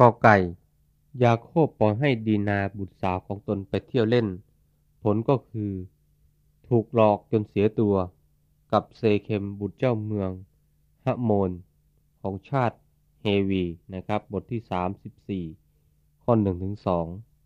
กอไก่ยาโคบปล่อยให้ดีนาบุตรสาวของตนไปเที่ยวเล่นผลก็คือถูกหลอกจนเสียตัวกับเซเคมบุตรเจ้าเมืองฮะโมนของชาติเฮวีนะครับบทที่34ข้อ1-2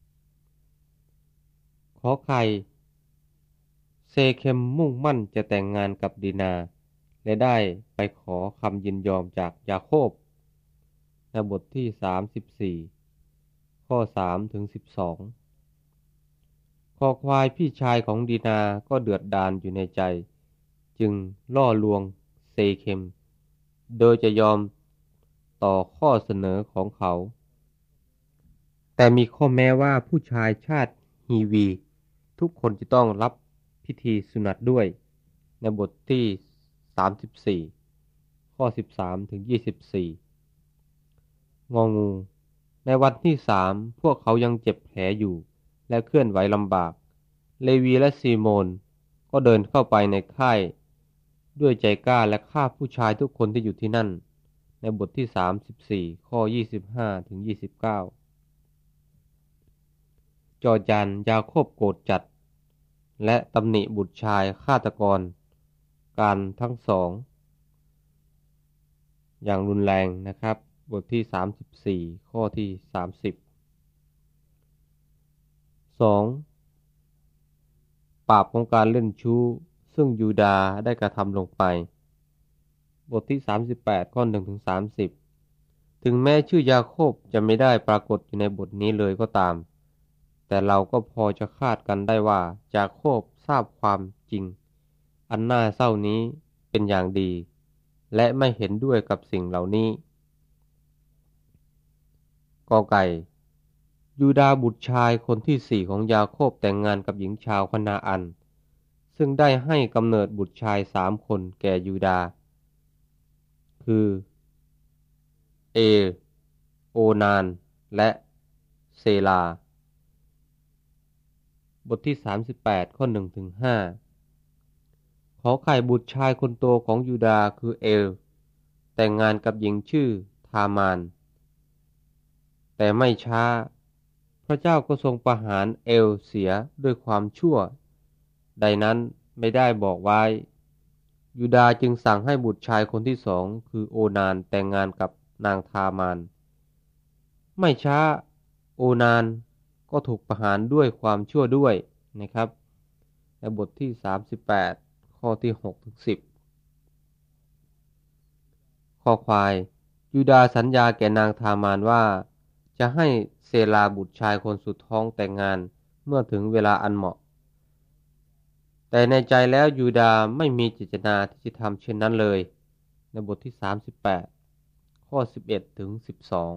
ขอไข่เซเคมมุ่งมั่นจะแต่งงานกับดีนาและได้ไปขอคำยินยอมจากยาโคบในบทที่34ข้อ3-12คอควายพี่ชายของดีนาก็เดือดดาลอยู่ในใจจึงล่อลวงเซเคมโดยจะยอมต่อข้อเสนอของเขาแต่มีข้อแม้ว่าผู้ชายชาติฮีวีทุกคนจะต้องรับพิธีสุนัตด้วยในบทที่34ข้อ13-24งองูในวันที่3พวกเขายังเจ็บแผลอยู่และเคลื่อนไหวลำบากเลวีและซีโมนก็เดินเข้าไปในค่ายด้วยใจกล้าและฆ่าผู้ชายทุกคนที่อยู่ที่นั่นในบทที่34ข้อ25-29จอจานยาโคบโกรธจัดและตำหนิบุตรชายฆาตกรการทั้งสองอย่างรุนแรงนะครับบทที่34ข้อที่30 2. บาปของการเล่นชู้ซึ่งยูดาห์ได้กระทำลงไปบทที่38ข้อ1-30ถึงแม้ชื่อยาโคบจะไม่ได้ปรากฏอยู่ในบทนี้เลยก็ตามแต่เราก็พอจะคาดกันได้ว่ายาโคบทราบความจริงอันน่าเศร้านี้เป็นอย่างดีและไม่เห็นด้วยกับสิ่งเหล่านี้กอไก่ยูดาห์บุตรชายคนที่4ของยาโคบแต่งงานกับหญิงชาวคนาอันซึ่งได้ให้กำเนิดบุตรชาย3คนแก่ยูดาห์คือเอโอนานและเซลาบทที่38ข้อ1-5ขอไข่บุตรชายคนโตของยูดาห์คือเอลแต่งงานกับหญิงชื่อทามานแต่ไม่ช้าพระเจ้าก็ทรงประหารเอลเสียด้วยความชั่วใดนั้นไม่ได้บอกไว้ยูดาห์จึงสั่งให้บุตรชายคนที่2คือโอนานแต่งงานกับนางทามานไม่ช้าโอนานก็ถูกประหารด้วยความชั่วด้วยนะครับในบทที่38ข้อที่6-10คอควายยูดาห์สัญญาแก่นางทามานว่าจะให้เซลาบุตรชายคนสุดท้องแต่งงานเมื่อถึงเวลาอันเหมาะแต่ในใจแล้วยูดาห์ไม่มีเจตนาที่จะทำเช่นนั้นเลยในบทที่38ข้อ11-12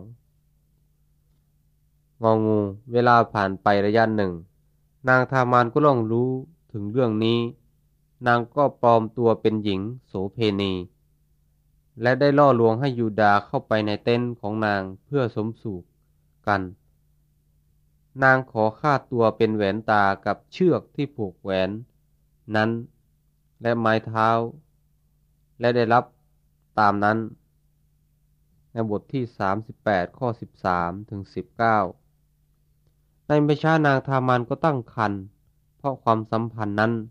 งองูเวลาผ่านไประยะหนึ่งนางทามานก็ล่วงรู้ถึงเรื่องนี้นางก็ปลอมตัวเป็นหญิงโสเภณีและได้ล่อลวงให้ยูดาห์เข้าไปในเต็นท์ของนางเพื่อสมสู่กันนางขอค่าตัวเป็นแหวนตากับเชือกที่ผูกแหวนนั้นและไม้เท้าและได้รับตามนั้นในบทที่38ข้อ13-19ในไม่ช้านางทามานก็ตั้งครรภ์เพราะความสัมพันธ์นั้น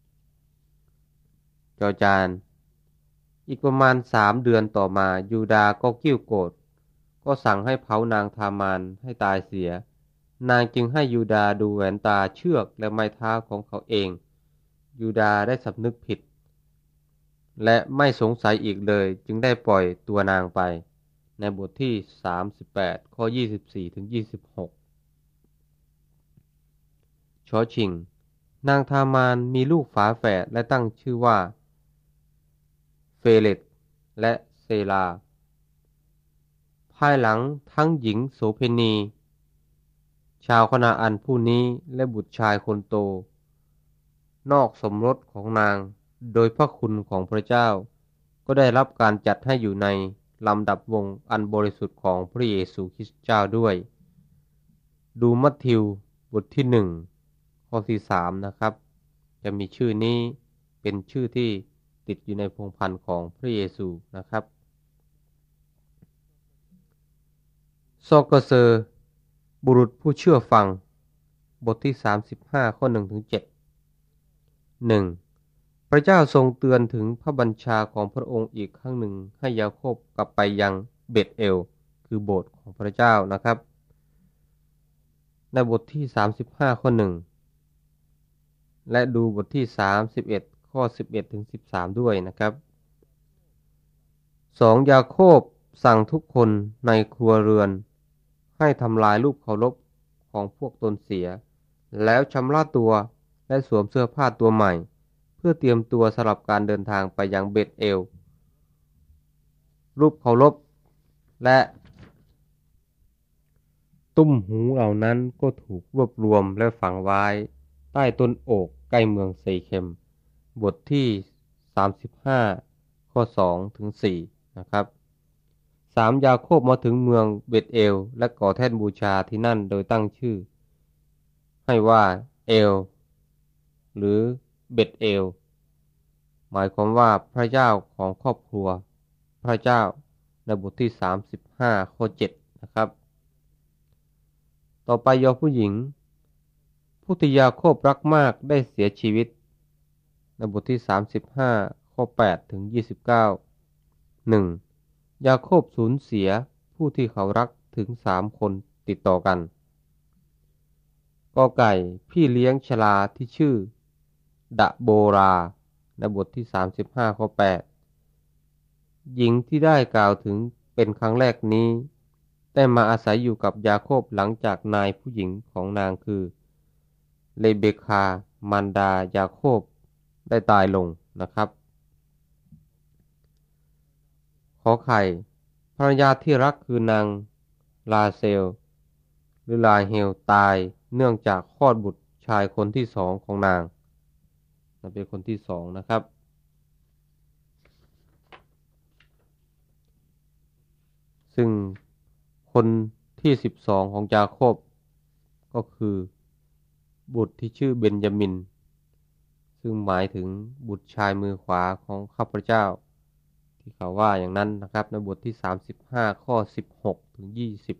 จอจานอีกประมาณ3 เดือนต่อมายูดาห์ก็กิ้วโกรธก็สั่งให้เผานางทามานให้ตายเสียนางจึงให้ยูดาห์ดูแหวนตาเชือกและไม้เท้าของเขาเองยูดาห์ได้สำนึกผิดและไม่สงสัยอีกเลยจึงได้ปล่อยตัวนางไปในบทที่38ข้อ24-26ชอชิงนางทามานมีลูกฝาแฝดและตั้งชื่อว่าเฟเลตและเซลาภายหลังทั้งหญิงโสเภณีชาวคนาอันผู้นี้และบุตรชายคนโตนอกสมรสของนางโดยพระคุณของพระเจ้าก็ได้รับการจัดให้อยู่ในลำดับวงอันบริสุทธิ์ของพระเยซูคริสต์เจ้าด้วยดูมัทธิวบทที่1ข้อที่3นะครับจะมีชื่อนี้เป็นชื่อที่ติดอยู่ในพงศ์พันธ์ของพระเยซูนะครับซอกเกเซอร์บุรุษผู้เชื่อฟังบทที่35ข้อ1ถึง7 1. พระเจ้าทรงเตือนถึงพระบัญชาของพระองค์อีกครั้งหนึ่งให้ยาโคบกลับไปยังเบธเอลคือโบสถ์ของพระเจ้านะครับในบทที่35ข้อ1และดูบทที่31ข้อ11ถึง13ด้วยนะครับ 2. ยาโคบสั่งทุกคนในครัวเรือนให้ทำลายรูปเคารพของพวกตนเสียแล้วชำระตัวและสวมเสื้อผ้าตัวใหม่เพื่อเตรียมตัวสำหรับการเดินทางไปยังเบธเอลรูปเคารพและตุ้มหูเหล่านั้นก็ถูกรวบรวมและฝังไว้ใต้ต้นโอกใกล้เมืองเซเคมบทที่35ข้อ2ถึง4นะครับ 3. ยาโคบมาถึงเมืองเบธเอลและก่อแท่นบูชาที่นั่นโดยตั้งชื่อให้ว่าเอลหรือเบธเอลหมายความว่าพระเจ้าของครอบครัวพระเจ้าในบทที่35ข้อ7นะครับต่อไปยอผู้หญิงผู้ที่ยาโคบรักมากได้เสียชีวิตในบทที่35ข้อ8ถึง29 1. ยาโคบสูญเสียผู้ที่เขารักถึง3คนติดต่อกันกอไก่พี่เลี้ยงชราที่ชื่อดะโบราในบทที่35ข้อ8หญิงที่ได้กล่าวถึงเป็นครั้งแรกนี้ได้มาอาศัยอยู่กับยาโคบหลังจากนายผู้หญิงของนางคือเรเบคามารดายาโคบได้ตายลงนะครับขอไข่ภรรยาที่รักคือนางลาเซลหรือลาเฮลตายเนื่องจากคลอดบุตรชายคนที่สองของนางเป็นคนที่สองนะครับซึ่งคนที่12ของยาโคบก็คือบุตรที่ชื่อเบนจามินซึ่งหมายถึงบุตรชายมือขวาของข้าพเจ้าที่เขาว่าอย่างนั้นนะครับในบทที่35ข้อ16ถึง20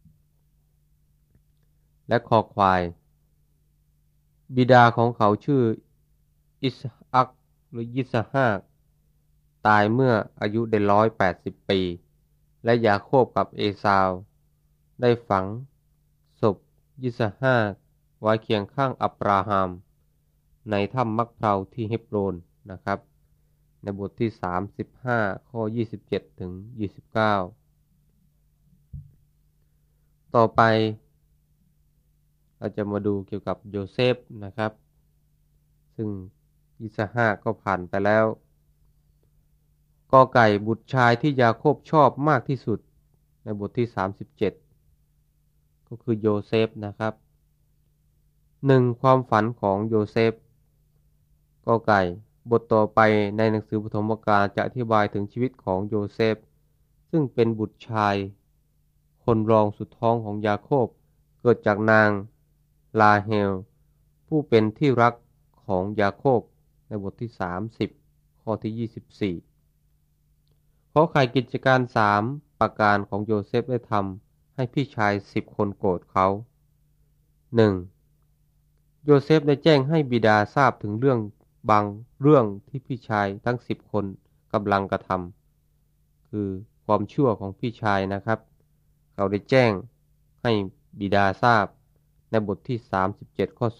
และคอควายบิดาของเขาชื่ออิสอัคหรือยิสฮากตายเมื่ออายุได้180ปีและยาโคบกับเอซาวได้ฝังศพยิสฮากไว้เคียงข้างอับราฮัมในถ้ำมักเพลาที่เฮบโรนนะครับในบทที่35ข้อ27ถึง29ต่อไปเราจะมาดูเกี่ยวกับโยเซฟนะครับซึ่งยิสฮากก็ผ่านไปแล้วกอไก่บุตรชายที่ยาโคบชอบมากที่สุดในบทที่37ก็คือโยเซฟนะครับ1. ความฝันของโยเซฟกอไก่บทต่อไปในหนังสือปฐมกาลจะอธิบายถึงชีวิตของโยเซฟซึ่งเป็นบุตรชายคนรองสุดท้องของยาโคบเกิดจากนางลาเฮลผู้เป็นที่รักของยาโคบในบทที่30ข้อที่24ขอไขกิจการ3ประการของโยเซฟได้ทำให้พี่ชาย10คนโกรธเขา 1. โยเซฟได้แจ้งให้บิดาทราบถึงบางเรื่องที่พี่ชายทั้ง10คนกำลังกระทำคือความชั่วของพี่ชายนะครับเขาได้แจ้งให้บิดาทราบในบทที่37ข้อ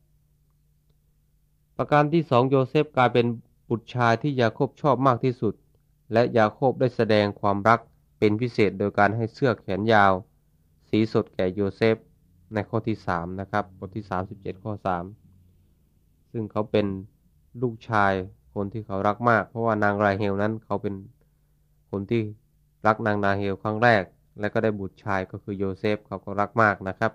2ประการที่2โยเซฟกลายเป็นบุตรชายที่ยาโคบชอบมากที่สุดและยาโคบได้แสดงความรักเป็นพิเศษโดยการให้เสื้อแขนยาวสีสดแก่โยเซฟในข้อที่3นะครับบทที่37ข้อ3ซึ่งเขาเป็นลูกชายคนที่เขารักมากเพราะว่านางราเฮลนั้นเขาเป็นคนที่รักนางราเฮลครั้งแรกและก็ได้บุตรชายก็คือโยเซฟเขาก็รักมากนะครับ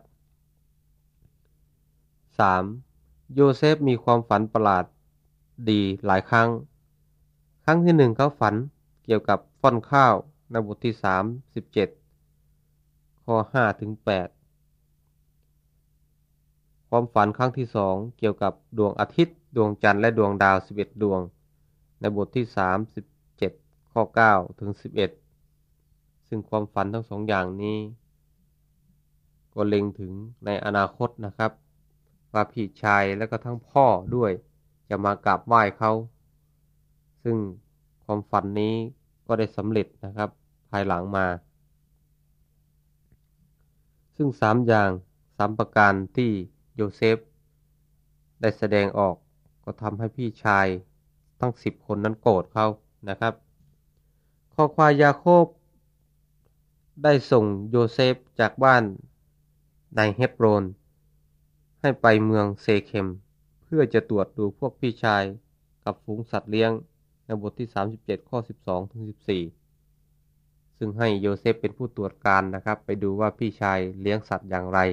3. โยเซฟมีความฝันประหลาดดีหลายครั้งที่1เขาฝันเกี่ยวกับฟ่อนข้าวในบทที่37ข้อ5ถึง8ความฝันครั้งที่2เกี่ยวกับดวงอาทิตย์ดวงจันทร์และดวงดาว11ดวงในบทที่37ข้อ9ถึง11ซึ่งความฝันทั้ง2อย่างนี้ก็เล็งถึงในอนาคตนะครับว่าพี่ชายและก็ทั้งพ่อด้วยจะมากราบไหว้เขาซึ่งความฝันนี้ก็ได้สำเร็จนะครับภายหลังมาซึ่ง3 ประการที่โยเซฟได้แสดงออกก็ทำให้พี่ชายทั้ง10 คนนั้นโกรธเขานะครับคอควายยาโคบได้ส่งโยเซฟจากบ้านในเฮบโรนให้ไปเมืองเซเคมเพื่อจะตรวจดูพวกพี่ชายกับฝูงสัตว์เลี้ยงในบทที่37ข้อ12ถึง14ซึ่งให้โยเซฟเป็นผู้ตรวจการนะครับไปดูว่าพี่ชายเลี้ยงสัตว์อย่างไร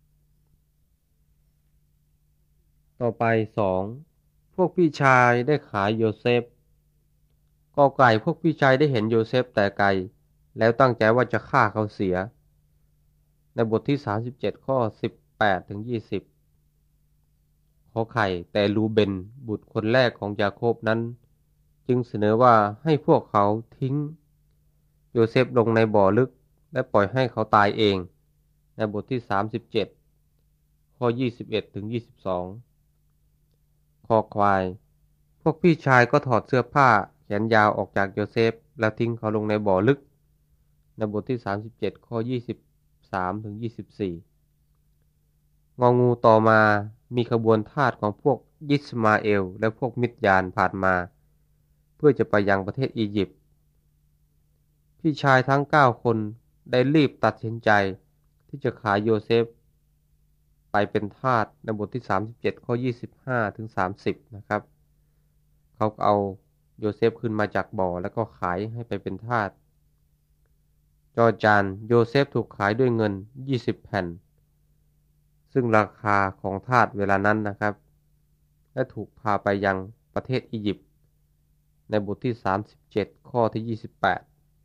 ต่อไป2พวกพี่ชายได้ขายโยเซฟกอไก่พวกพี่ชายได้เห็นโยเซฟแต่ไกลแล้วตั้งใจว่าจะฆ่าเขาเสียในบทที่37ข้อ18ถึง20ขอไข่แต่รูเบนบุตรคนแรกของยาโคบนั้นจึงเสนอว่าให้พวกเขาทิ้งโยเซฟลงในบ่อลึกและปล่อยให้เขาตายเองในบทที่37ข้อ21ถึง22คอควายพวกพี่ชายก็ถอดเสื้อผ้าแขนยาวออกจากโยเซฟแล้วทิ้งเขาลงในบ่อลึกในบทที่37ข้อ23ถึง24งองูต่อมามีขบวนทาสของพวกยิสมาเอลและพวกมิดยานผ่านมาเพื่อจะไปยังประเทศอียิปต์พี่ชายทั้ง9 คนได้รีบตัดสินใจที่จะขายโยเซฟไปเป็นทาสในบทที่37ข้อ25ถึง30นะครับเขาเอาโยเซฟขึ้นมาจากบ่อแล้วก็ขายให้ไปเป็นทาสจอจานโยเซฟถูกขายด้วยเงิน20 แผ่นซึ่งราคาของทาสเวลานั้นนะครับและถูกพาไปยังประเทศอียิปต์ในบทที่37ข้อที่28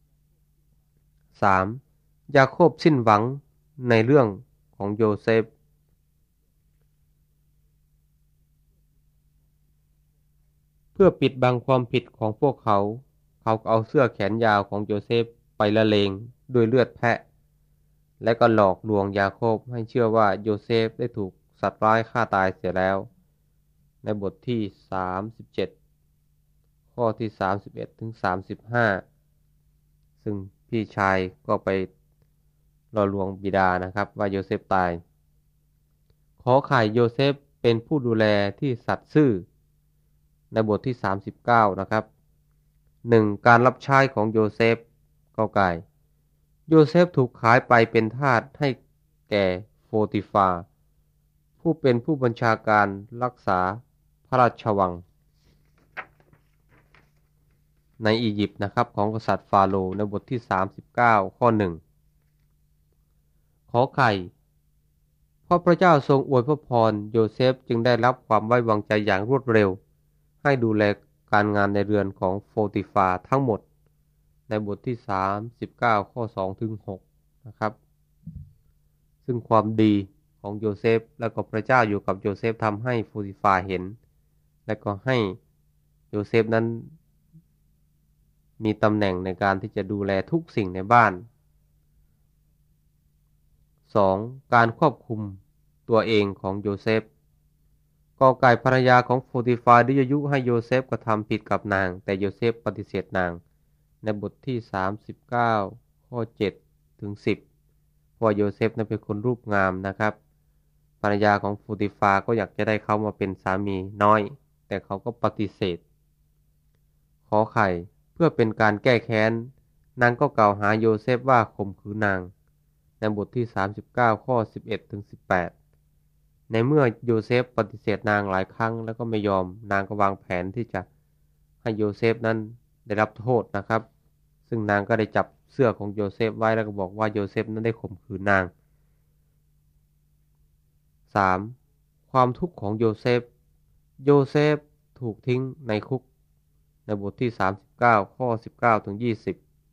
3. ยาโคบสิ้นหวังในเรื่องของโยเซฟเพื่อปิดบังความผิดของพวกเขาเอาเสื้อแขนยาวของโยเซฟไปละเลงด้วยเลือดแพะและก็หลอกลวงยาโคบให้เชื่อว่าโยเซฟได้ถูกสัตว์ร้ายฆ่าตายเสียแล้วในบทที่37ข้อที่31ถึง35ซึ่งพี่ชายก็ไปหลอกลวงบิดานะครับว่าโยเซฟตายขอไข่โยเซฟเป็นผู้ดูแลที่สัตย์ซื่อในบทที่39นะครับ1. การรับใช้ของโยเซฟกอไก่โยเซฟถูกขายไปเป็นทาสให้แก่โฟติฟาผู้เป็นผู้บัญชาการรักษาพระราชวังในอียิปต์นะครับของกษัตริย์ฟาโรห์ในบทที่39ข้อ1ขอไข่เพราะพระเจ้าทรงอวยพระพรโยเซฟจึงได้รับความไว้วางใจอย่างรวดเร็วให้ดูแลการงานในเรือนของโฟติฟาทั้งหมดในบทที่39ข้อ2ถึง6นะครับซึ่งความดีของโยเซฟและก็พระเจ้าอยู่กับโยเซฟทำให้โฟติฟาเห็นและก็ให้โยเซฟนั้นมีตำแหน่งในการที่จะดูแลทุกสิ่งในบ้าน 2. การควบคุมตัวเองของโยเซฟกอไก่ภรรยาของโฟติฟาได้ยุให้โยเซฟกระทำผิดกับนางแต่โยเซฟปฏิเสธนางในบทที่39ข้อ7ถึง10เพราะโยเซฟนั้นเป็นคนรูปงามนะครับภรรยาของโฟติฟาก็อยากจะได้เขามาเป็นสามีน้อยแต่เขาก็ปฏิเสธขอไข่เพื่อเป็นการแก้แค้นนางก็กล่าวหาโยเซฟว่าข่มขืนนางในบทที่39ข้อ11ถึง18ในเมื่อโยเซฟปฏิเสธนางหลายครั้งแล้วก็ไม่ยอมนางก็วางแผนที่จะให้โยเซฟนั้นได้รับโทษนะครับซึ่งนางก็ได้จับเสื้อของโยเซฟไว้แล้วก็บอกว่าโยเซฟนั้นได้ข่มขืนนาง 3. ความทุกข์ของโยเซฟถูกทิ้งในคุกในบทที่39ข้อ19ถึง20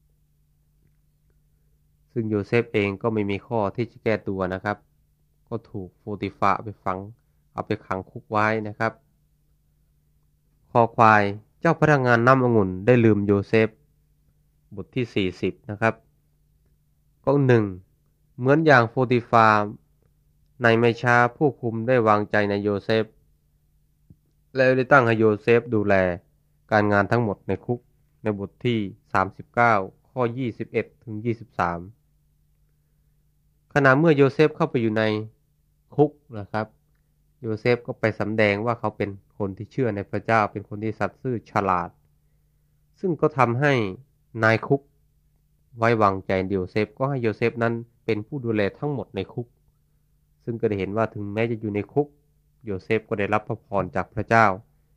ซึ่งโยเซฟเองก็ไม่มีข้อที่จะแก้ตัวนะครับก็ถูกโฟติฟาเอาไปขังคุกไว้นะครับคอควายเจ้าพนักงานน้ำองุ่นได้ลืมโยเซฟบทที่40นะครับก็1 เหมือนอย่างโปติฟาร์ในไม่ช้าผู้คุมได้วางใจในโยเซฟและได้ตั้งให้โยเซฟดูแลการงานทั้งหมดในคุกในบทที่39ข้อ21ถึง23ขณะเมื่อโยเซฟเข้าไปอยู่ในคุกนะครับโยเซฟก็ไปสำแดงว่าเขาเป็นคนที่เชื่อในพระเจ้าเป็นคนที่สัตย์ซื่อฉลาดซึ่งก็ทำให้นายคุกไว้วางใจโยเซฟก็ให้โยเซฟนั้นเป็นผู้ดูแลทั้งหมดในคุกซึ่งก็ได้เห็นว่าถึงแม้จะอยู่ในคุกโยเซฟก็ได้รับพระพรจากพระเจ้า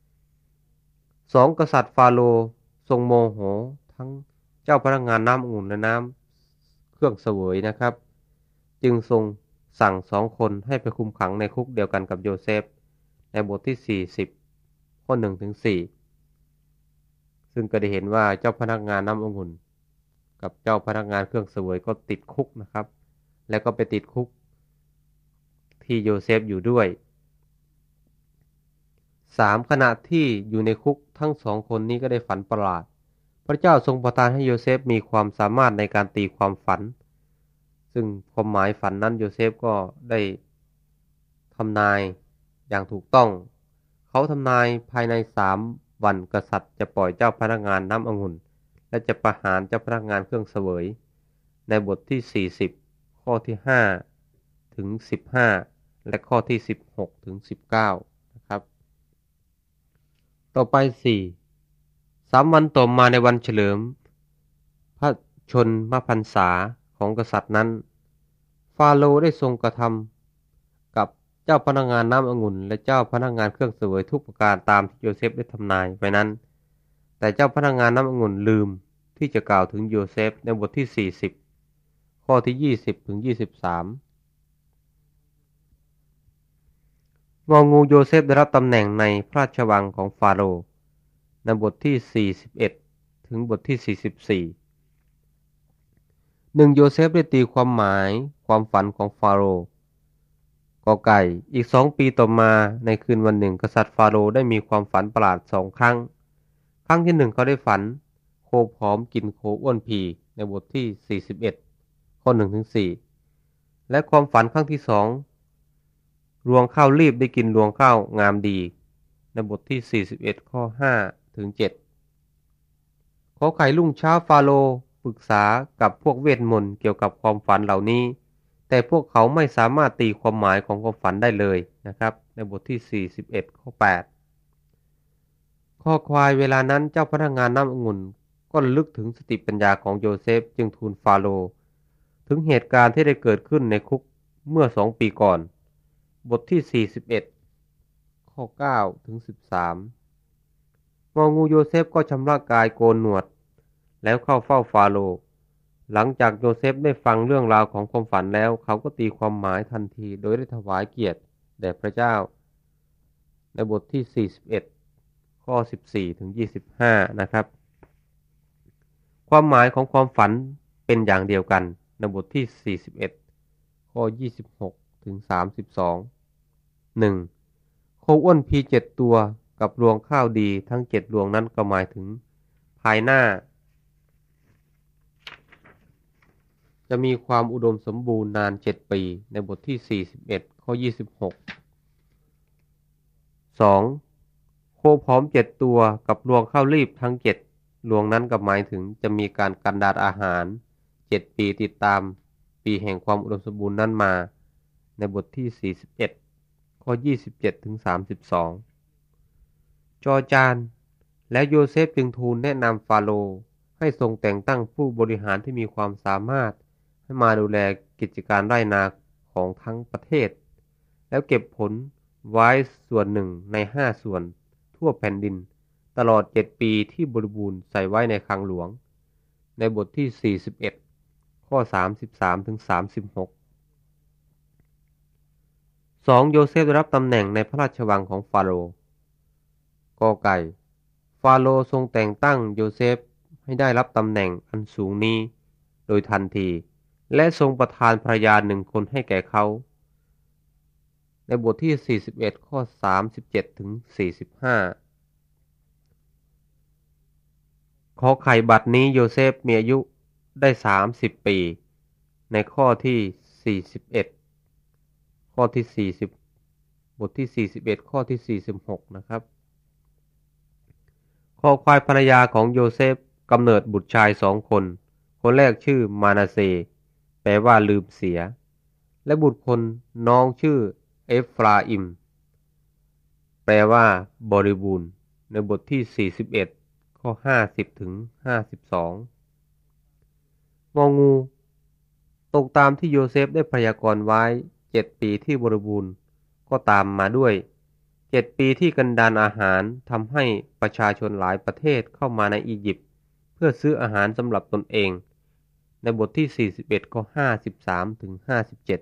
กษัตริย์ฟาโรห์ทรงโมโหทั้งเจ้าพนักงานน้ำองุ่นและน้ำเครื่องเสวยนะครับจึงทรงสั่งคนให้ไปคุมขังในคุกเดียวกันกับโยเซฟในบทที่40ข้อ1ถึง4ซึ่งก็ได้เห็นว่าเจ้าพนักงานน้ำองุ่นกับเจ้าพนักงานเครื่องเสวยก็ติดคุกนะครับและก็ไปติดคุกที่โยเซฟอยู่ด้วยขณะที่อยู่ในคุกทั้งสองคนนี้ก็ได้ฝันประหลาดพระเจ้าทรงประทานให้โยเซฟมีความสามารถในการตีความฝันซึ่งความหมายฝันนั้นโยเซฟก็ได้ทำนายอย่างถูกต้องเขาทำนายภายใน3 วันกษัตริย์จะปล่อยเจ้าพนักงานน้ำองุ่นและจะประหารเจ้าพนักงานเครื่องเสวยในบทที่40ข้อที่5ถึง15และข้อที่16ถึง19นะครับต่อไป3 วันต่อมาในวันเฉลิมพระชนมพรรษาของกษัตริย์นั้นฟาโรห์ได้ทรงกระทำกับเจ้าพนักงานน้ำองุ่นและเจ้าพนักงานเครื่องเสวยทุกประการตามที่โยเซฟได้ทำนายไว้นั้นแต่เจ้าพนักงานน้ำองุ่นลืมที่จะกล่าวถึงโยเซฟในบทที่40ข้อที่20ถึง23งูโยเซฟได้รับตำแหน่งในพระราชวังของฟาโรห์ในบทที่41ถึงบทที่44โยเซฟได้ตีความหมายความฝันของฟาโรห์กอไก่อีก2 ปีต่อมาในคืนวันหนึ่งกษัตริย์ฟาโรห์ได้มีความฝันประหลาด2 ครั้งครั้งที่1เขาได้ฝันโคผอมกินโคอ้วนพีในบทที่41ข้อ1ถึง4และความฝันครั้งที่2รวงข้าวรีบได้กินรวงข้าวงามดีในบทที่41ข้อ5ถึง7ขอไข่รุ่งเช้าฟาโรห์ปรึกษากับพวกเวทมนต์เกี่ยวกับความฝันเหล่านี้แต่พวกเขาไม่สามารถตีความหมายของความฝันได้เลยนะครับในบทที่41ข้อ8ข้อควายเวลานั้นเจ้าพนักงานน้ำองุ่นก็ระลึกถึงสติปัญญาของโยเซฟจึงทูลฟาโรห์ถึงเหตุการณ์ที่ได้เกิดขึ้นในคุกเมื่อ2 ปีก่อนบทที่41ข้อ9ถึง13งูโยเซฟก็ชำระกายโกนหนวดแล้วเข้าเฝ้าฟาโรห์หลังจากโยเซฟได้ฟังเรื่องราวของความฝันแล้วเขาก็ตีความหมายทันทีโดยได้ถวายเกียรติแด่พระเจ้าในบทที่41ข้อ14ถึง25นะครับความหมายของความฝันเป็นอย่างเดียวกันในบทที่41ข้อ26ถึง32 1โคอ้วนพี7 ตัวกับรวงข้าวดีทั้ง7 รวงนั้นก็หมายถึงภายหน้าจะมีความอุดมสมบูรณ์นาน7 ปีในบทที่41ข้อ26 2โคผอม7 ตัวกับรวงข้าวรีบทั้ง7 รวงนั้นก็หมายถึงจะมีการกันดารอาหาร7 ปีติดตามปีแห่งความอุดมสมบูรณ์นั้นมาในบทที่41ข้อ27ถึง32จอจานและโยเซฟจึงทูลแนะนำฟาโรห์ให้ทรงแต่งตั้งผู้บริหารที่มีความสามารถให้มาดูแลกิจการไร่นาของทั้งประเทศแล้วเก็บผลไว้ส่วน1 ใน 5 ส่วนทั่วแผ่นดินตลอด7 ปีที่บริบูรณ์ใส่ไว้ในคลังหลวงในบทที่41ข้อ33ถึง36 โยเซฟได้รับตำแหน่งในพระราชวังของฟาโรห์กอไก่ฟาโรห์ทรงแต่งตั้งโยเซฟให้ได้รับตำแหน่งอันสูงนี้โดยทันทีและทรงประทานภรรยา1 คนให้แก่เขาในบทที่41ข้อ37ถึง45ขอไข่บัดนี้โยเซฟมีอายุได้30 ปีในข้อที่ 41ข้อที่40บทที่41ข้อที่46นะครับคอควายภรรยาของโยเซฟกำเนิดบุตรชาย2 คนคนแรกชื่อมานาเซแปลว่าลืมเสียและบุตรคนน้องชื่อเอฟราอิมแปลว่าบริบูรณ์ในบทที่41ข้อ50ถึง52งองูตรงตามที่โยเซฟได้พยากรณ์ไว้7 ปีที่บริบูรณ์ก็ตามมาด้วย7 ปีที่กันดารอาหารทำให้ประชาชนหลายประเทศเข้ามาในอียิปต์เพื่อซื้ออาหารสำหรับตนเองในบทที่41ข้อ53ถึง57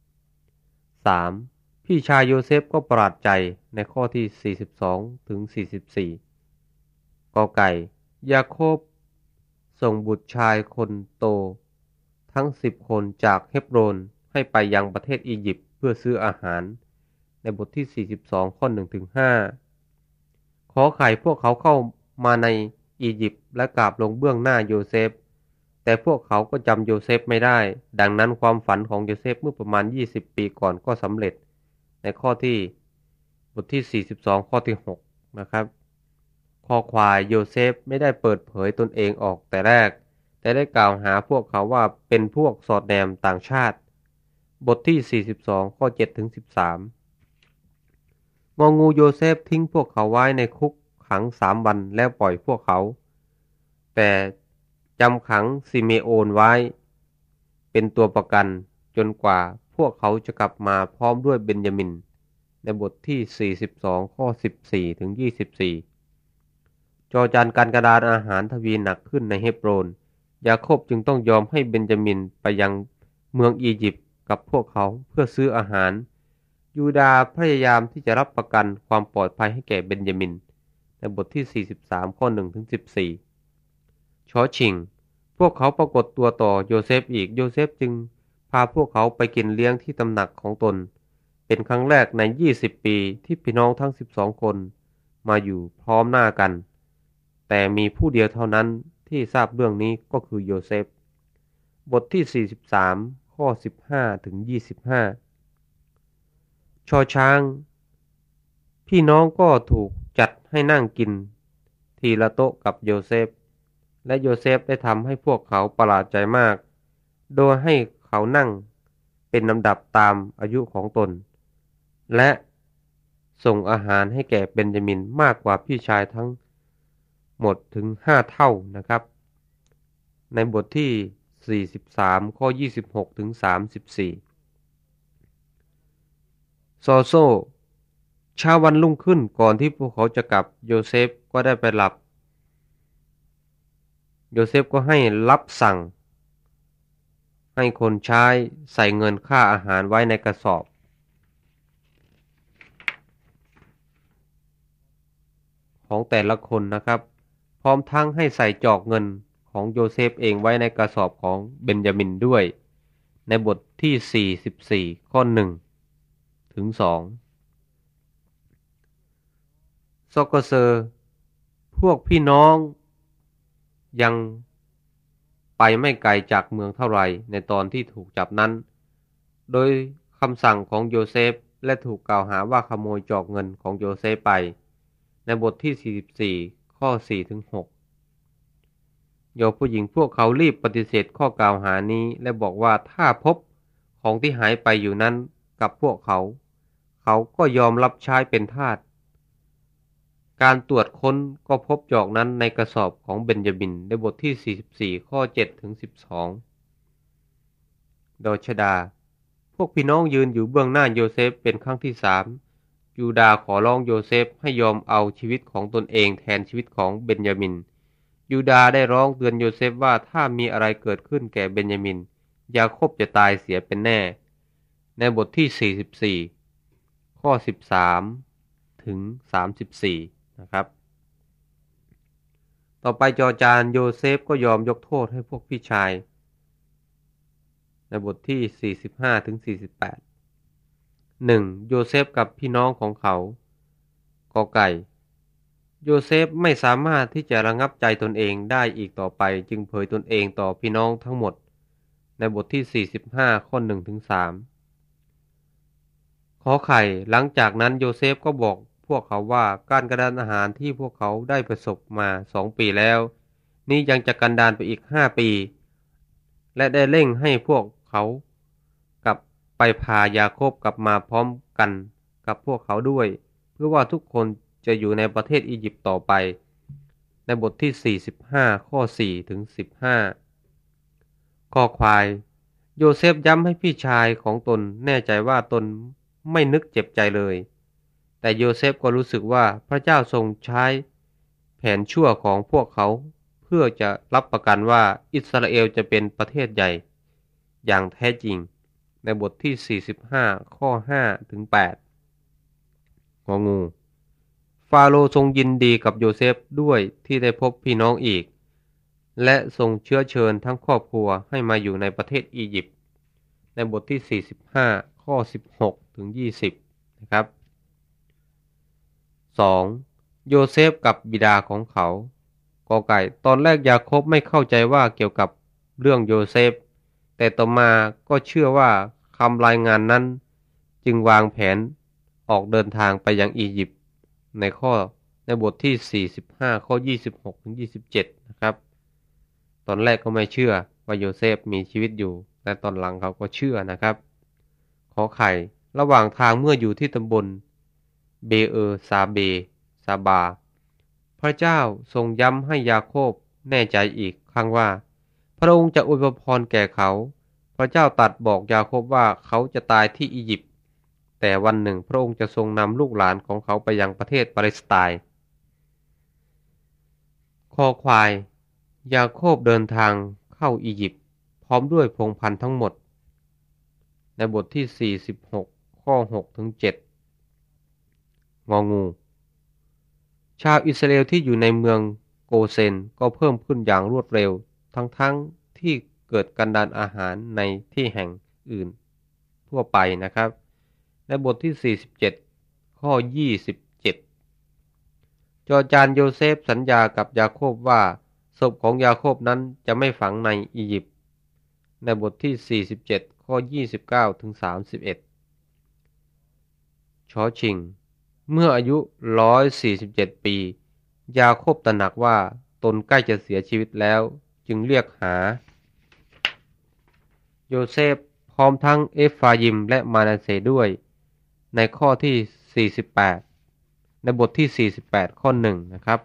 3. พี่ชายโยเซฟก็ประหลาดใจในข้อที่42ถึง44กอไก่ยาโคบส่งบุตรชายคนโตทั้ง10 คนจากเฮบโรนให้ไปยังประเทศอียิปต์เพื่อซื้ออาหารในบทที่42ข้อ1ถึง5ขอไข่พวกเขาเข้ามาในอียิปต์และกราบลงเบื้องหน้าโยเซฟแต่พวกเขาก็จำโยเซฟไม่ได้ดังนั้นความฝันของโยเซฟเมื่อประมาณ20 ปีก่อนก็สำเร็จในข้อที่บทที่42ข้อที่6นะครับคอควายโยเซฟไม่ได้เปิดเผยตนเองออกแต่แรกแต่ได้กล่าวหาพวกเขาว่าเป็นพวกสอดแนมต่างชาติบทที่42ข้อ7ถึง13งองูโยเซฟทิ้งพวกเขาไว้ในคุกขัง3 วันแล้วปล่อยพวกเขาแต่จำขังซิเมโอนไว้เป็นตัวประกันจนกว่าพวกเขาจะกลับมาพร้อมด้วยเบนยามินในบทที่42ข้อ14ถึง24จอจานการกระดานอาหารทวีหนักขึ้นในเฮบโรนยาโคบจึงต้องยอมให้เบนจามินไปยังเมืองอียิปต์กับพวกเขาเพื่อซื้ออาหารยูดาห์พยายามที่จะรับประกันความปลอดภัยให้แก่เบนจามินในบทที่43ข้อ1ถึง14ชอชิงพวกเขาปรากฏตัวต่อโยเซฟอีกโยเซฟจึงพาพวกเขาไปกินเลี้ยงที่ตำหนักของตนเป็นครั้งแรกใน20 ปีที่พี่น้องทั้ง12 คนมาอยู่พร้อมหน้ากันแต่มีผู้เดียวเท่านั้นที่ทราบเรื่องนี้ก็คือโยเซฟบทที่43ข้อ15ถึง25ชอช้างพี่น้องก็ถูกจัดให้นั่งกินทีละโต๊ะกับโยเซฟและโยเซฟได้ทำให้พวกเขาประหลาดใจมากโดยให้เขานั่งเป็นลำดับตามอายุของตนและส่งอาหารให้แก่เบนจามินมากกว่าพี่ชายทั้งหมดถึง5 เท่านะครับในบทที่43ข้อ26ถึง34โซโซเช้าวันรุ่งขึ้นก่อนที่พวกเขาจะกลับโยเซฟก็ได้ไปหลับโยเซฟก็ให้รับสั่งให้คนใช้ใส่เงินค่าอาหารไว้ในกระสอบของแต่ละคนนะครับพร้อมทั้งให้ใส่จอกเงินของโยเซฟเองไว้ในกระสอบของเบนจามินด้วยในบทที่44ข้อ1ถึง2ซอกเซอร์พวกพี่น้องยังไปไม่ไกลจากเมืองเท่าไหร่ในตอนที่ถูกจับนั้นโดยคำสั่งของโยเซฟและถูกกล่าวหาว่าขโมยจอกเงินของโยเซฟไปในบทที่44ข้อ4ถึง6โยมผู้หญิงพวกเขารีบปฏิเสธข้อกล่าวหานี้และบอกว่าถ้าพบของที่หายไปอยู่นั้นกับพวกเขาเขาก็ยอมรับใช้เป็นทาสการตรวจค้นก็พบจอกนั้นในกระสอบของเบนจามินในบทที่44ข้อ7ถึง12โดยชดาพวกพี่น้องยืนอยู่เบื้องหน้าโยเซฟเป็นครั้งที่3ยูดาห์ขอร้องโยเซฟให้ยอมเอาชีวิตของตนเองแทนชีวิตของเบนจามินยูดาห์ได้ร้องเตือนโยเซฟว่าถ้ามีอะไรเกิดขึ้นแก่เบนจามินยาโคบจะตายเสียเป็นแน่ในบทที่44ข้อ13ถึง34นะครับต่อไปจอจานโยเซฟก็ยอมยกโทษให้พวกพี่ชายในบทที่45ถึง48 1. โยเซฟกับพี่น้องของเขากอไก่โยเซฟไม่สามารถที่จะระงับใจตนเองได้อีกต่อไปจึงเผยตนเองต่อพี่น้องทั้งหมดในบทที่45ข้อ1ถึง3ขอไข่หลังจากนั้นโยเซฟก็บอกพวกเขาว่าการกระดานอาหารที่พวกเขาได้ประสบมา2 ปีแล้วนี่ยังจะกันดารไปอีก5 ปีและได้เร่งให้พวกเขากลับไปพายาโคบกลับมาพร้อมกันกับพวกเขาด้วยเพื่อว่าทุกคนจะอยู่ในประเทศอียิปต์ต่อไปในบทที่45ข้อ4ถึง15ข้อควายโยเซฟย้ำให้พี่ชายของตนแน่ใจว่าตนไม่นึกเจ็บใจเลยแต่โยเซฟก็รู้สึกว่าพระเจ้าทรงใช้แผนชั่วของพวกเขาเพื่อจะรับประกันว่าอิสราเอลจะเป็นประเทศใหญ่อย่างแท้จริงในบทที่45ข้อ5ถึง8งองูฟาโรห์ทรงยินดีกับโยเซฟด้วยที่ได้พบพี่น้องอีกและทรงเชื้อเชิญทั้งครอบครัวให้มาอยู่ในประเทศอียิปต์ในบทที่45ข้อ16ถึง20นะครับ2โยเซฟกับบิดาของเขากอไก่ตอนแรกยาโคบไม่เข้าใจว่าเกี่ยวกับเรื่องโยเซฟแต่ต่อมาก็เชื่อว่าคำรายงานนั้นจึงวางแผนออกเดินทางไปยังอียิปต์ในบทที่45ข้อ26ถึง27นะครับตอนแรกก็ไม่เชื่อว่าโยเซฟมีชีวิตอยู่แต่ตอนหลังเขาก็เชื่อนะครับขอไข่ระหว่างทางเมื่ออยู่ที่ตำบลเบเออซาเบซาบาพระเจ้าทรงย้ำให้ยาโคบแน่ใจอีกครั้งว่าพระองค์จะอวยพรแก่เขาพระเจ้าตรัสบอกยาโคบว่าเขาจะตายที่อียิปต์แต่วันหนึ่งพระองค์จะทรงนำลูกหลานของเขาไปยังประเทศปาเลสไตน์คอควายยาโคบเดินทางเข้าอียิปต์พร้อมด้วยพงศ์พันธุ์ทั้งหมดในบทที่46ข้อ6ถึง7งองูชาวอิสราเอลที่อยู่ในเมืองโกเซนก็เพิ่มขึ้นอย่างรวดเร็วทั้งที่เกิดกันดารอาหารในที่แห่งอื่นทั่วไปนะครับในบทที่47ข้อ27จอจานโยเซฟสัญญากับยาโคบว่าศพของยาโคบนั้นจะไม่ฝังในอียิปต์ในบทที่47ข้อ29ถึง31ชอชิงเมื่ออายุ147ปียาโคบตระหนักว่าตนใกล้จะเสียชีวิตแล้วจึงเรียกหาโยเซฟพร้อมทั้งเอฟรายิมและมานาเสด้วยในข้อที่48ในบทที่48ข้อ1นะครับ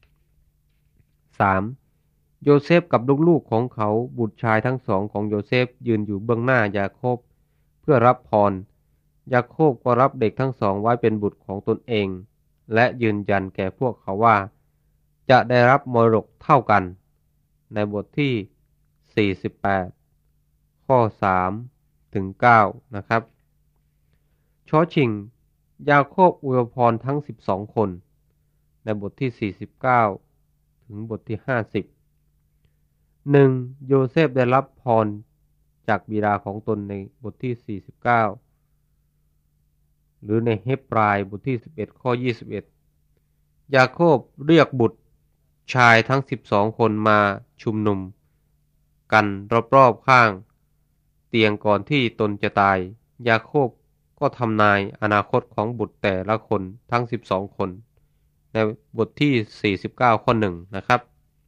3โยเซฟกับลูกๆของเขาบุตรชายทั้งสองของโยเซฟยืนอยู่เบื้องหน้ายาโคบเพื่อรับพรยาโคบก็รับเด็กทั้งสองไว้เป็นบุตรของตนเองและยืนยันแก่พวกเขาว่าจะได้รับมรดกเท่ากันในบทที่48ข้อ3ถึง9นะครับชอชิงยาโคบอวยพรทั้ง12คนในบทที่49ถึงบทที่50 1โยเซฟได้รับพรจากบิดาของตนในบทที่49หรือในเฮบรายบทที่11ข้อ21ยาโคบเรียกบุตรชายทั้ง12คนมาชุมนุมกันรอบๆข้างเตียงก่อนที่ตนจะตายยาโคบก็ทำนายอนาคตของบุตรแต่ละคนทั้ง12คนในบทที่49ข้อ1นะครับ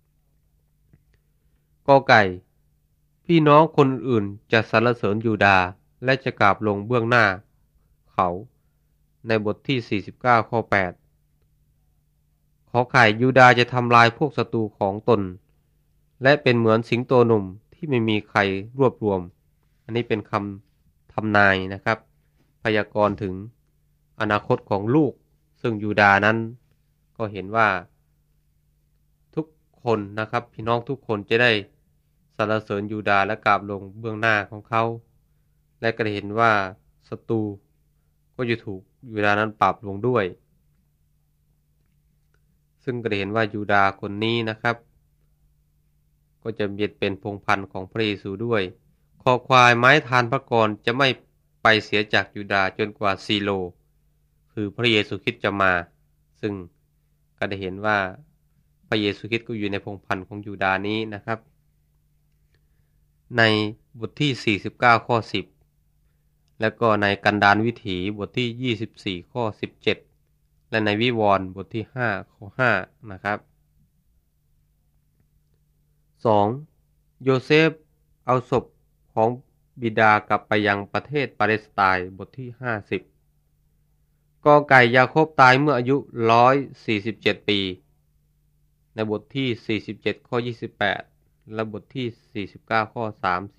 กอไก่พี่น้องคนอื่นจะสรรเสริญยูดาห์และจะกราบลงเบื้องหน้าเขาในบทที่49ข้อ8ขอไข่ยูดาห์จะทำลายพวกศัตรูของตนและเป็นเหมือนสิงโตหนุ่มที่ไม่มีใครรวบรวมอันนี้เป็นคำทำนายนะครับพยากรณ์ถึงอนาคตของลูกซึ่งยูดาห์นั้นก็เห็นว่าทุกคนนะครับพี่น้องทุกคนจะได้สรรเสริญยูดาห์และกราบลงเบื้องหน้าของเขาและก็ได้เห็นว่าศัตรูก็จะถูกยูดาห์นั้นปราบลงด้วยซึ่งก็ได้เห็นว่ายูดาห์คนนี้นะครับก็จะเป็นพงศ์พันธุ์ของพระเยซูด้วยคอควายไม้ทานพระกรจะไม่ไปเสียจากยูดาห์จนกว่าซีโลคือพระเยซูคริสต์จะมาซึ่งก็ได้เห็นว่าพระเยซูคริสต์ก็อยู่ในพงศ์พันธุ์ของยูดาห์นี้นะครับในบทที่49ข้อ10และก็ในกันดารวิถีบทที่24ข้อ17และในวิวรณ์บทที่5ข้อ5นะครับ2โยเซฟเอาศพของบิดากลับไปยังประเทศปาเลสไตน์บทที่50กอไก่ยาโคบตายเมื่ออายุ147ปีในบทที่47ข้อ28และบทที่49ข้อ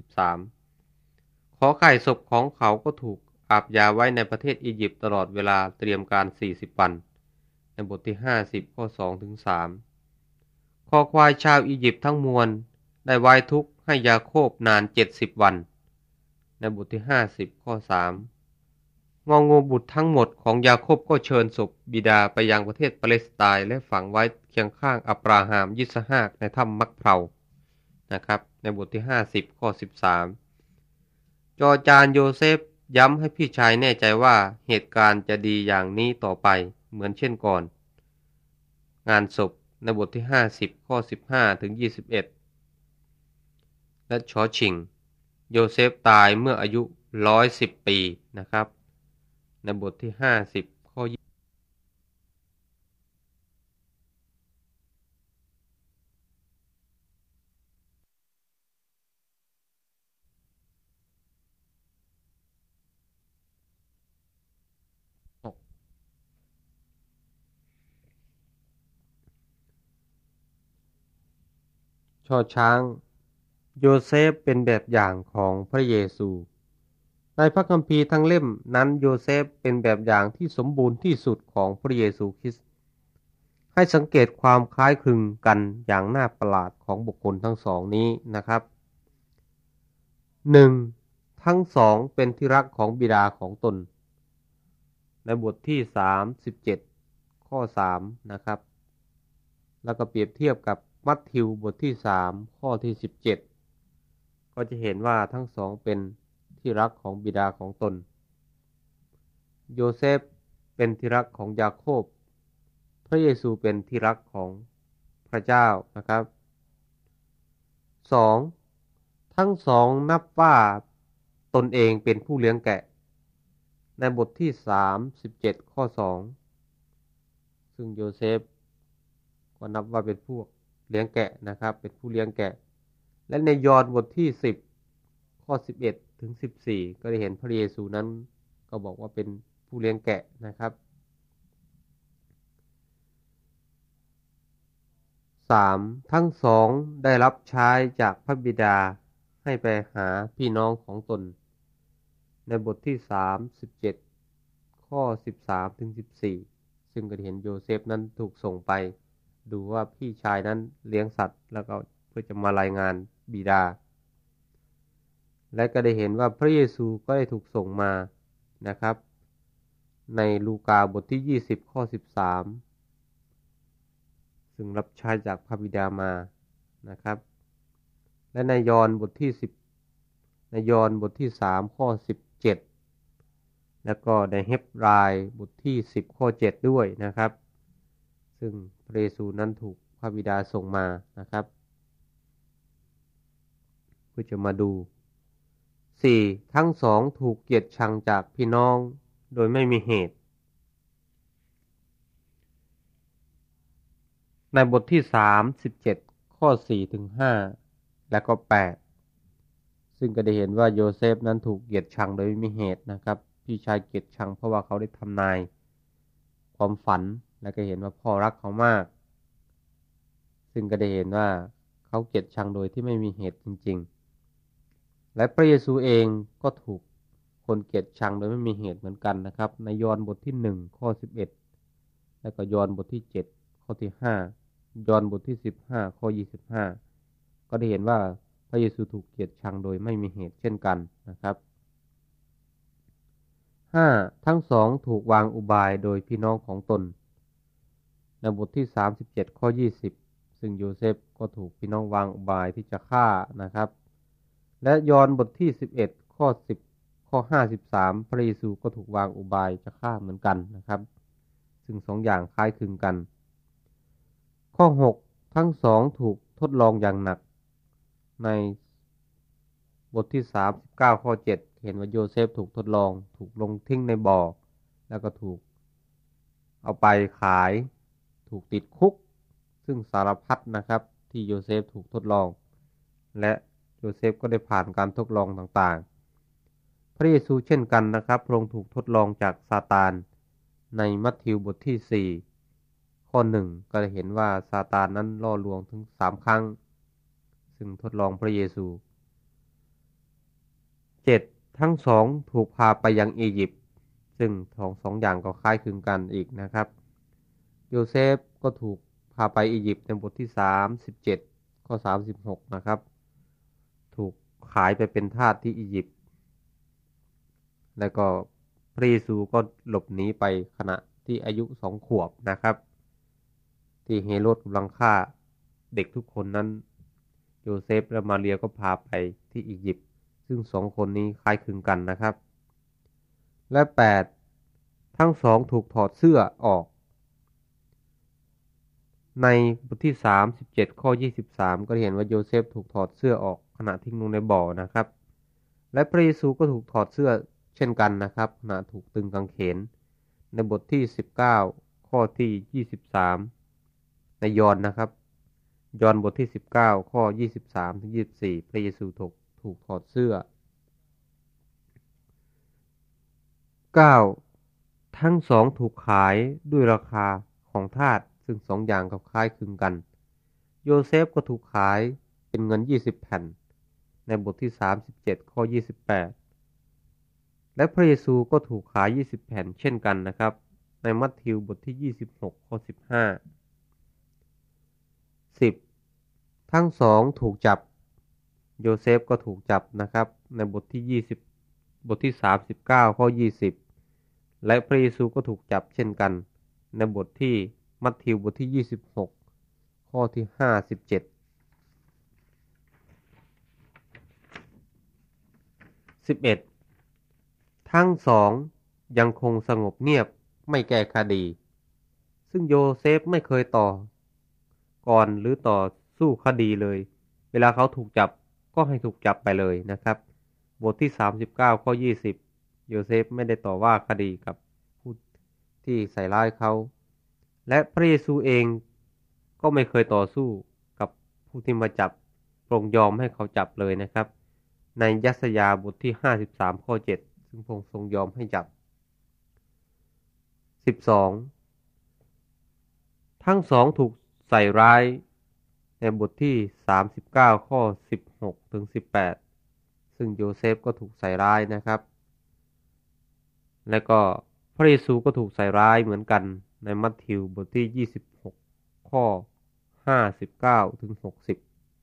33ขอไข่ศพของเขาก็ถูกอาบยาไว้ในประเทศอียิปต์ตลอดเวลาเตรียมการ40วันในบทที่50ข้อ2ถึง3คอควายชาวอียิปต์ทั้งมวลได้ไว้ทุกข์ให้ยาโคบนาน70วันในบทที่50ข้อ3งองูบุตรทั้งหมดของยาโคบก็เชิญศพบิดาไปยังประเทศปาเลสไตน์และฝังไว้เคียงข้างอับราฮัมยิสฮากในถ้ำมักเพลานะครับในบทที่50ข้อ13จอจานโยเซฟย้ำให้พี่ชายแน่ใจว่าเหตุการณ์จะดีอย่างนี้ต่อไปเหมือนเช่นก่อนงานศพในบทที่50ข้อ15ถึง21และชอชิงโยเซฟตายเมื่ออายุ110ปีนะครับในบทที่50ข้อชอช้างโยเซฟเป็นแบบอย่างของพระเยซูในพระคัมภีร์ทั้งเล่มนั้นโยเซฟเป็นแบบอย่างที่สมบูรณ์ที่สุดของพระเยซูคริสต์ให้สังเกตความคล้ายคลึงกันอย่างน่าประหลาดของบุคคลทั้งสองนี้นะครับ 1. ทั้งสองเป็นที่รักของบิดาของตนในบทที่37ข้อ3นะครับแล้วก็เปรียบเทียบกับมัทธิวบทที่3ข้อที่17ก็จะเห็นว่าทั้งสองเป็นที่รักของบิดาของตนโยเซฟเป็นที่รักของยาโคบพระเยซูเป็นที่รักของพระเจ้านะครับ 2. ทั้งสองนับว่าตนเองเป็นผู้เลี้ยงแกะในบทที่37ข้อ2ซึ่งโยเซฟก็นับว่าเป็นผู้เลี้ยงแกะนะครับเป็นผู้เลี้ยงแกะและในยอห์นบทที่10ข้อ11ถึง14ก็ได้เห็นพระเยซูนั้นก็บอกว่าเป็นผู้เลี้ยงแกะนะครับ 3. ทั้งสองได้รับใช้จากพระบิดาให้ไปหาพี่น้องของตนในบทที่37ข้อ13ถึง14ซึ่งก็เห็นโยเซฟนั้นถูกส่งไปดูว่าพี่ชายนั้นเลี้ยงสัตว์แล้วก็เพื่อจะมารายงานบิดาและก็ได้เห็นว่าพระเยซูก็ได้ถูกส่งมานะครับในลูกาบทที่20ข้อ13ซึ่งรับใช้จากพระบิดามานะครับและในยอห์นบทที่10ในยอห์นบทที่3ข้อ17แล้วก็ในเฮบรายบทที่10ข้อ7ด้วยนะครับซึ่งพระเยซูนั้นถูกพระบิดาส่งมานะครับเพื่อจะมาดู 4. ทั้งสองถูกเกลียดชังจากพี่น้องโดยไม่มีเหตุในบทที่37ข้อ4ถึง5และก็8ซึ่งก็ได้เห็นว่าโยเซฟนั้นถูกเกลียดชังโดยไม่มีเหตุนะครับพี่ชายเกลียดชังเพราะว่าเขาได้ทำนายความฝันและก็เห็นว่าพ่อรักเขามากซึ่งก็ได้เห็นว่าเขาเกลียดชังโดยที่ไม่มีเหตุจริงๆและพระเยซูเองก็ถูกคนเกลียดชังโดยไม่มีเหตุเหมือนกันนะครับในยอห์นบทที่1ข้อ11และก็ยอห์นบทที่7ข้อที่5ยอห์นบทที่15ข้อ25ก็ได้เห็นว่าพระเยซูถูกเกลียดชังโดยไม่มีเหตุเช่นกันนะครับ 5. ทั้งสองถูกวางอุบายโดยพี่น้องของตนในบทที่37ข้อ20ซึ่งโยเซฟก็ถูกพี่น้องวางอุบายที่จะฆ่านะครับและยอห์นบทที่11ข้อ10ข้อ53พระเยซูก็ถูกวางอุบายจะฆ่าเหมือนกันนะครับซึ่งสองอย่างคล้ายคลึงกันข้อ6ทั้งสองถูกทดลองอย่างหนักในบทที่39ข้อ7เห็นว่าโยเซฟถูกทดลองถูกลงทิ้งในบ่อแล้วก็ถูกเอาไปขายถูกติดคุกซึ่งสารพัดนะครับที่โยเซฟถูกทดลองและโยเซฟก็ได้ผ่านการทดลองต่างๆพระเยซูเช่นกันนะครับพระองค์ถูกทดลองจากซาตานในมัทธิวบทที่4ข้อ1ก็ได้เห็นว่าซาตานนั้นล่อลวงถึง3ครั้งซึ่งทดลองพระเยซู7ทั้งสองถูกพาไปยังอียิปต์ซึ่งสองอย่างก็คล้ายคลึงกันอีกนะครับโยเซฟก็ถูกพาไปอียิปต์ในบทที่37ข้อ36นะครับถูกขายไปเป็นทาสที่อียิปต์แล้วก็พระเยซูก็หลบหนีไปขณะที่อายุ2 ขวบนะครับที่เฮโรดกำลังฆ่าเด็กทุกคนนั้นโยเซฟและมาเรียก็พาไปที่อียิปต์ซึ่ง2คนนี้คล้ายคลึงกันนะครับและ8ทั้งสองถูกถอดเสื้อออกในบทที่37ข้อ23ก็เห็นว่าโยเซฟถูกถอดเสื้อออกขณะทิ้งลงในบ่อนะครับและพระเยซูก็ถูกถอดเสื้อเช่นกันนะครับขณะถูกตึงกางเขนในบทที่19ข้อที่23ในยอห์นนะครับยอห์นบทที่19ข้อ23ถึง24พระเยซูถูกถอดเสื้อ9ทั้งสองถูกขายด้วยราคาของทาสซึ่ง2อย่างก็คล้ายคลึงกันโยเซฟก็ถูกขายเป็นเงิน20แผ่นในบทที่37ข้อ28และพระเยซูก็ถูกขาย20แผ่นเช่นกันนะครับในมัทธิวบทที่26ข้อ15 10ทั้งสองถูกจับโยเซฟก็ถูกจับนะครับในบทที่20บทที่39ข้อ20และพระเยซูก็ถูกจับเช่นกันในบทที่มัทธิวบทที่26ข้อที่57 11ทั้งสองยังคงสงบเงียบไม่แก้คดีซึ่งโยเซฟไม่เคยต่อก่อนหรือต่อสู้คดีเลยเวลาเขาถูกจับก็ให้ถูกจับไปเลยนะครับบทที่39ข้อ20โยเซฟไม่ได้ต่อว่าคดีกับผู้ที่ใส่ร้ายเขาและพระเยซูเองก็ไม่เคยต่อสู้กับผู้ที่มาจับพระองค์ยอมให้เขาจับเลยนะครับในยัสยาบทที่53ข้อ7ซึ่งพระองค์ทรงยอมให้จับ12ทั้งสองถูกใส่ร้ายในบทที่39ข้อ16ถึง18ซึ่งโยเซฟก็ถูกใส่ร้ายนะครับและก็พระเยซูก็ถูกใส่ร้ายเหมือนกันในมัทธิวบทที่26ข้อ59ถึง60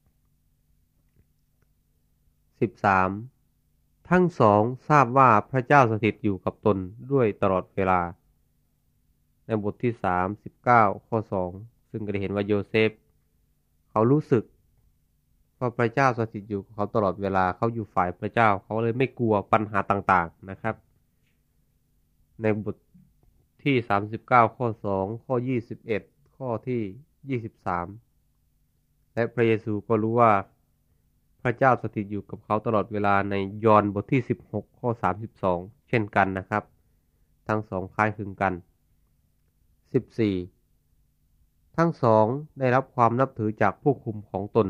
13ทั้งสองทราบว่าพระเจ้าสถิตอยู่กับตนด้วยตลอดเวลาในบทที่39ข้อ2ซึ่งก็ได้เห็นว่าโยเซฟเขารู้สึกว่าพระเจ้าสถิตอยู่กับเขาตลอดเวลาเขาอยู่ฝ่ายพระเจ้าเขาเลยไม่กลัวปัญหาต่างๆนะครับในบทที่39ข้อ2ข้อ21ข้อที่23และพระเยซูก็รู้ว่าพระเจ้าสถิตอยู่กับเขาตลอดเวลาในยอห์นบทที่16ข้อ32เช่นกันนะครับทั้งสองคล้ายคลึงกัน14ทั้งสองได้รับความนับถือจากผู้คุมของตน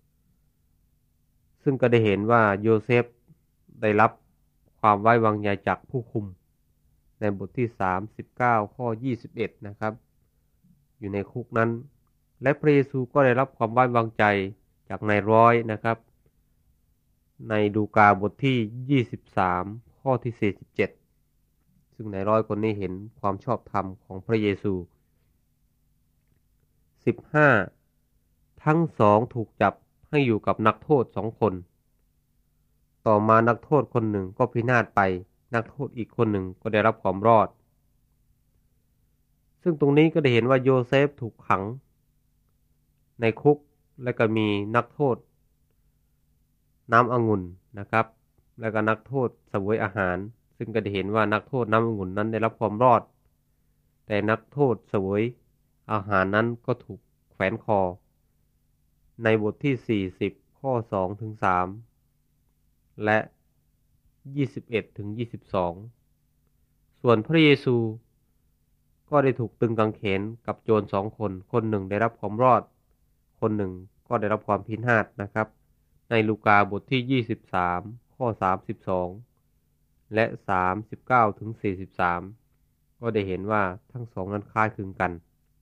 ซึ่งก็ได้เห็นว่าโยเซฟได้รับความไว้วางใจจากผู้คุมในบทที่39ข้อ21นะครับอยู่ในคุกนั้นและพระเยซูก็ได้รับความไว้วางใจจากนายร้อยนะครับในลูกาบทที่23ข้อที่47ซึ่งนายร้อยคนนี้เห็นความชอบธรรมของพระเยซู15ทั้งสองถูกจับให้อยู่กับนักโทษ2 คนต่อมานักโทษคนหนึ่งก็พินาศไปนักโทษอีกคนหนึ่งก็ได้รับความรอดซึ่งตรงนี้ก็ได้เห็นว่าโยเซฟถูกขังในคุกและก็มีนักโทษน้ำองุ่นนะครับและก็นักโทษเสวยอาหารซึ่งก็ได้เห็นว่านักโทษน้ำองุ่นนั้นได้รับความรอดแต่นักโทษเสวยอาหารนั้นก็ถูกแขวนคอในบทที่40ข้อ2ถึง3 และ21 ถึง 22ส่วนพระเยซูก็ได้ถูกตึงกางเขนกับโจร2 คน คนหนึ่งได้รับความรอด คนหนึ่งก็ได้รับความพินาศนะครับในลูกาบทที่23ข้อ32และ39ถึง43ก็ได้เห็นว่าทั้งสองนั้นคล้ายคลึงกัน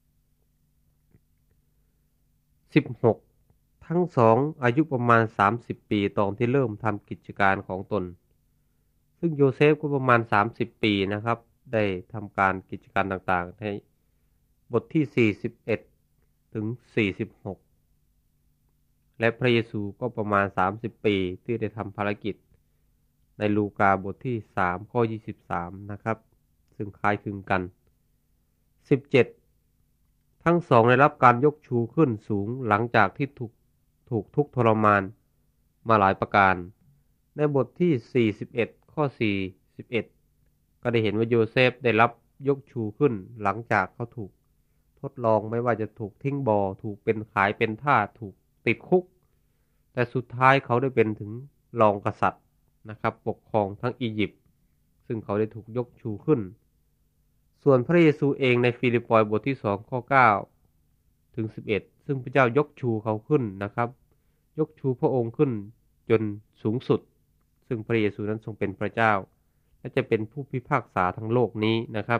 16ทั้งสองอายุประมาณ30ปีตอนที่เริ่มทำกิจการของตนซึ่งโยเซฟก็ประมาณ30ปีนะครับได้ทำการกิจการต่างๆในบทที่41ถึง46และพระเยซูก็ประมาณ30ปีที่ได้ทำภารกิจในลูกาบทที่3ข้อ23นะครับซึ่งคล้ายคลึงกัน17ทั้งสองได้รับการยกชูขึ้นสูงหลังจากที่ถูกทุกข์ทรมานมาหลายประการในบทที่41ข้อ41ก็ได้เห็นว่าโยเซฟได้รับยกชูขึ้นหลังจากเขาถูกทดลองไม่ว่าจะถูกทิ้งบ่อถูกเป็นขายเป็นทาสถูกติดคุกแต่สุดท้ายเขาได้เป็นถึงรองกษัตริย์นะครับปกครองทั้งอียิปต์ซึ่งเขาได้ถูกยกชูขึ้นส่วนพระเยซูเองในฟิลิปปอยบทที่2ข้อ9ถึง11ซึ่งพระเจ้ายกชูเขาขึ้นนะครับยกชูพระองค์ขึ้นจนสูงสุดซึ่งพระเยซูนั้นทรงเป็นพระเจ้าและจะเป็นผู้พิพากษาทั้งโลกนี้นะครับ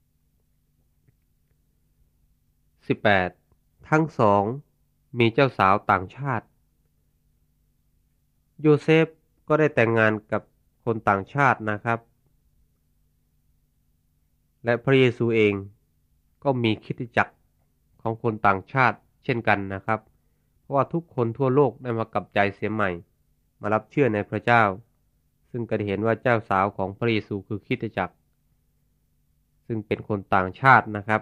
18ทั้งสองมีเจ้าสาวต่างชาติโยเซฟก็ได้แต่งงานกับคนต่างชาตินะครับและพระเยซูเองก็มีคริสตจักรของคนต่างชาติเช่นกันนะครับเพราะว่าทุกคนทั่วโลกได้มากลับใจเสียใหม่มารับเชื่อในพระเจ้าซึ่งก็ได้เห็นว่าเจ้าสาวของพระเยซูคือคริสตจักรซึ่งเป็นคนต่างชาตินะครับ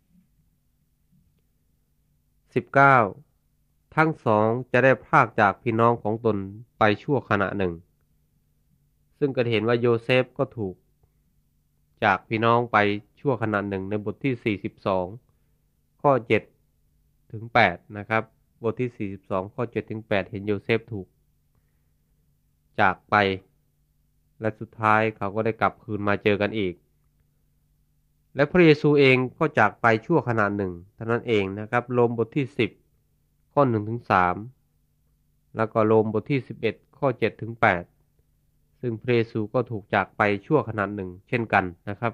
19ทั้งสองจะได้พรากจากพี่น้องของตนไปชั่วขณะหนึ่งซึ่งก็เห็นว่าโยเซฟก็ถูกจากพี่น้องไปชั่วขณะหนึ่งในบทที่42ข้อ7ถึง8นะครับบทที่42ข้อ7ถึง8เห็นโยเซฟถูกจากไปและสุดท้ายเขาก็ได้กลับคืนมาเจอกันอีกและพระเยซูเองก็จากไปชั่วขณะหนึ่งเท่านั้นเองนะครับโรมบทที่10ข้อ1ถึง3แล้วก็โรมบทที่11ข้อ7ถึง8ซึ่งพระเยซูก็ถูกจากไปชั่วขณะหนึ่งเช่นกันนะครับ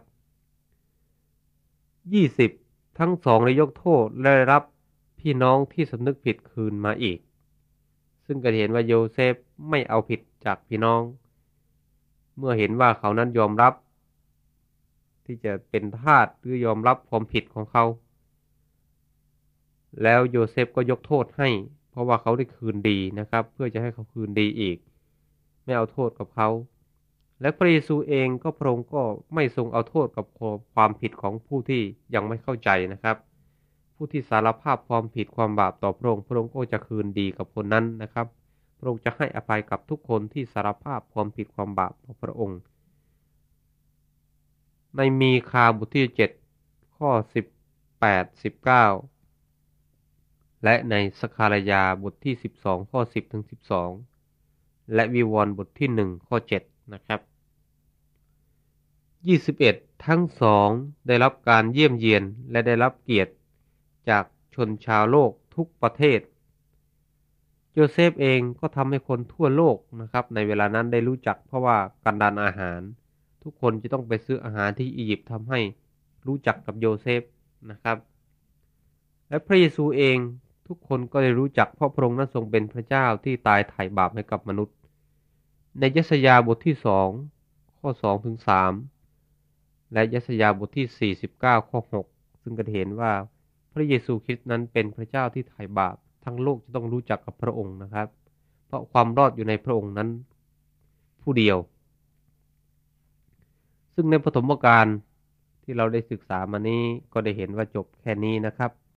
20ทั้งสองได้ยกโทษและได้รับพี่น้องที่สำนึกผิดคืนมาอีกซึ่งก็เห็นว่าโยเซฟไม่เอาผิดจากพี่น้องเมื่อเห็นว่าเขานั้นยอมรับที่จะเป็นทาสหรือยอมรับความผิดของเขาแล้วโยเซฟก็ยกโทษให้เพราะว่าเขาได้คืนดีนะครับเพื่อจะให้เขาคืนดีอีกไม่เอาโทษกับเขาและพระเยซูเองก็พระองค์ก็ไม่ทรงเอาโทษกับความผิดของผู้ที่ยังไม่เข้าใจนะครับผู้ที่สารภาพความผิดความบาปต่อพระองค์ก็จะคืนดีกับคนนั้นนะครับพระองค์จะให้อภัยกับทุกคนที่สารภาพความผิดความบาปต่อพระองค์ในมีคาบทที่7ข้อ18 19และในสคารยาบทที่12ข้อ10ถึง12และวิวรณ์บทที่1ข้อ7นะครับ21ทั้งสองได้รับการเยี่ยมเยียนและได้รับเกียรติจากชนชาวโลกทุกประเทศโยเซฟเองก็ทำให้คนทั่วโลกนะครับในเวลานั้นได้รู้จักเพราะว่ากันดารอาหารทุกคนจะต้องไปซื้ออาหารที่อียิปต์ทำให้รู้จักกับโยเซฟนะครับและพระเยซูเองทุกคนก็ได้รู้จักเพราะพระองค์นั้นทรงเป็นพระเจ้าที่ตายไถ่บาปให้กับมนุษย์ในยสยาห์บทที่2ข้อ2ถึง3และยสยาห์บทที่49ข้อ6ซึ่งก็เห็นว่าพระเยซูคริสต์นั้นเป็นพระเจ้าที่ไถ่บาปทั้งโลกจะต้องรู้จักกับพระองค์นะครับเพราะความรอดอยู่ในพระองค์นั้นผู้เดียวซึ่งในปฐมกาลที่เราได้ศึกษามานี้ก็ได้เห็นว่าจบแค่นี้นะครับ